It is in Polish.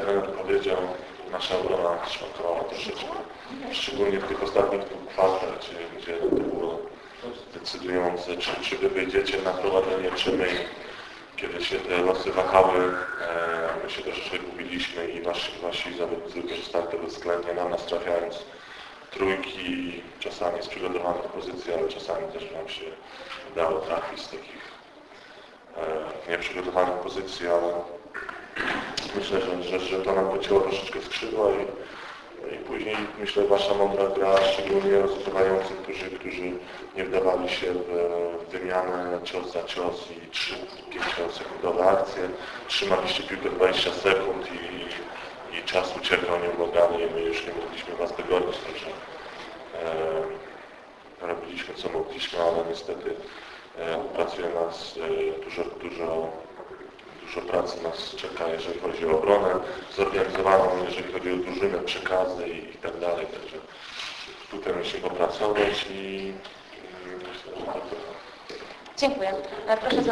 trener powiedział, nasza obrona szwankowała troszeczkę. Szczególnie w tych ostatnich dwóch kwartach, gdzie to było decydujące, czy wy wyjdziecie na prowadzenie, czy my. Kiedy się te losy wahały, my się troszeczkę gubiliśmy i wasi zawodnicy wykorzystali to bezwzględnie, na nas trafiając trójki, czasami z przygotowanych pozycji, ale czasami też nam się udało trafić z takich nieprzygotowanych pozycji, ale myślę, że to nam pocięło troszeczkę skrzydła i później myślę wasza mądra gra, szczególnie rozgrywających, którzy nie wdawali się w wymianę cios za cios i 3-5 sekundowe akcje, trzymaliście piłkę 20 sekund i czas uciekał nieubłagany i my już nie mogliśmy was dogonić, także robiliśmy co mogliśmy, ale niestety pracuje nas dużo pracy nas czeka, jeżeli chodzi o obronę zorganizowaną, jeżeli chodzi o drużynę, przekazy i tak dalej. Także tutaj musimy popracować i myślę, że tak. Dziękuję. Proszę